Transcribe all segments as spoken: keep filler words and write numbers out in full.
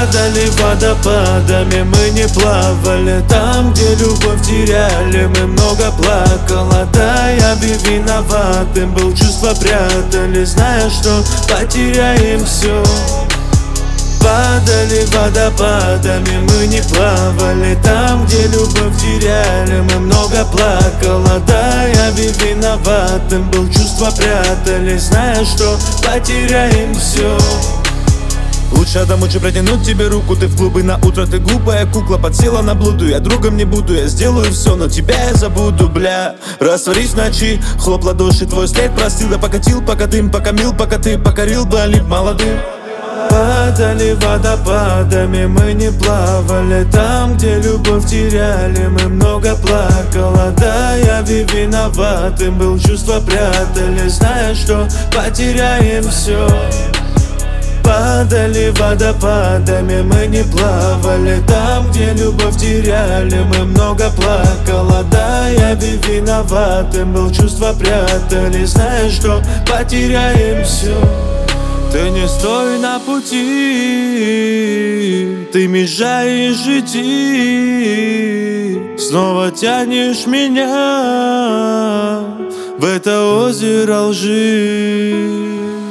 Падали водопадами, мы не плавали. Там, где любовь теряли, мы много плакала. Да, я бы виноватым был, чувства прятали, зная, что потеряем все. Падали водопадами, мы не плавали. Там, где любовь теряли, мы много плакала. Да, я бы виноватым был, чувства прятали, зная, что потеряем все. Лучше домой протянуть тебе руку, ты в клубы на утро, ты глупая кукла, подсела на блуду. Я другом не буду, я сделаю все, но тебя я забуду, бля. Растворись в ночи, хлоп ладоши, твой след простил. Я покатил, пока дым, пока мил, пока ты покорил болит молодым. Падали водопадами, мы не плавали. Там, где любовь теряли, мы много плакала. Да, я бы виноватым был, чувства прятали, зная, что потеряем все. Падали водопадами, мы не плавали. Там, где любовь теряли, мы много плакала. Да, я бы виноватым был, чувства прятали, зная, что потеряем все. Ты не стой на пути, ты мешаешь идти. Снова тянешь меня в это озеро лжи.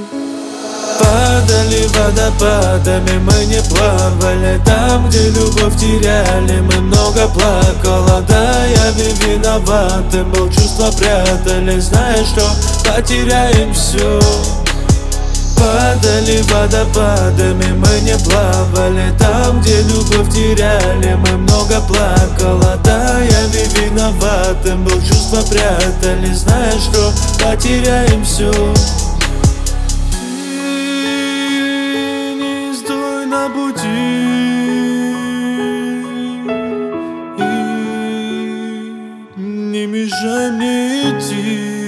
Падали водопадами, мы не плавали. Там, где любовь теряли, мы много плакала. Да, я бы виноватым был, чувства прятали, зная, что потеряем все. Падали водопадами, мы не плавали. Там, где любовь теряли, мы много плакала. Да, я бы виноватым был, чувства прятали, зная, что потеряем все. Не стой на пути и не мешай мне идти.